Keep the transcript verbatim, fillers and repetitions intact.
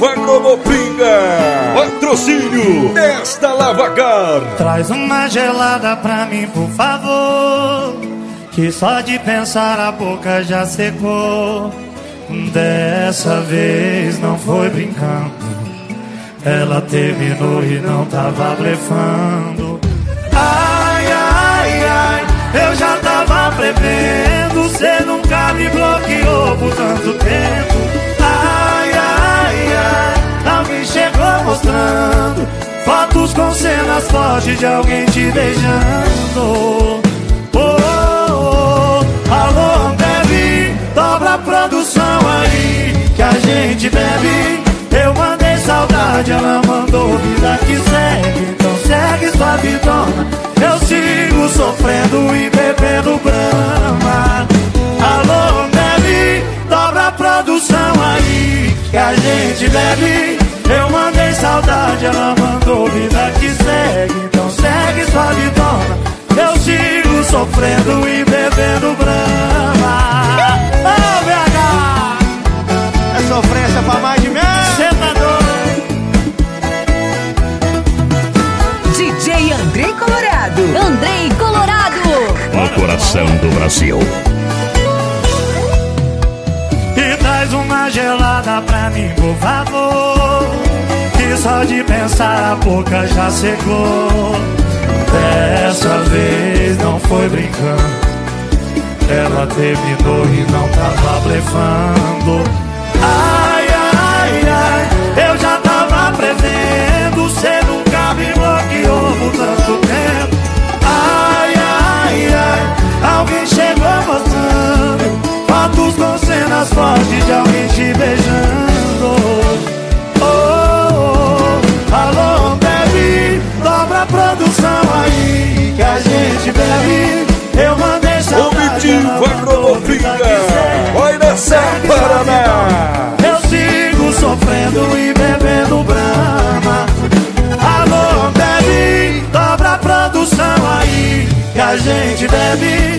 Cooperativa Agronopinga, patrocínio desta Lavacar. Traz uma gelada pra mim, por favor, que só de pensar a boca já secou. Dessa vez não foi brincando, ela terminou e não tava blefando. Ai, ai, ai, eu já tava prevendo, cê nunca me bloqueou por tanto tempo. Ai, ai, ai, alguém chegou mostrando fotos com cenas fortes de alguém te beijando. Oh, oh, oh, alô, Ambev, dobra a produção aí que a gente bebe. Eu mandei saudade, ela mandou vida que segue. Então segue sua vidona, eu sigo sofrendo e bebendo Brahma. Alô, Ambev, dobra a produção aí que a gente bebe. Eu mandei saudade, ela mandou vida que segue. Então segue sua vidona, eu sigo sofrendo e bebendo Brahma. Ô, B H, é sofrência pra mais de mim. cê tá doido? D J Andrei Colorado. Andrei Colorado. No coração do Brasil. E traz uma gelada pra mim, por favor, que só de pensar a boca já secou. Dessa vez não foi brincando, ela terminou e não tava blefando. Ai, ai, ai, eu já tava prevendo, cê nunca me bloqueou por tanto tempo. Ai, ai, ai, alguém chegou mostrando fotos com cenas fortes de alguém te beijando. Oh, oh, oh, alô, Ambev, dobra a produção aí que a gente bebe. Eu mandei saudade, Cooperativa Agronopinga, vai nessa Paraná. eu sigo sofrendo e bebendo Brahma. Alô, Ambev, dobra a produção aí que a gente bebe.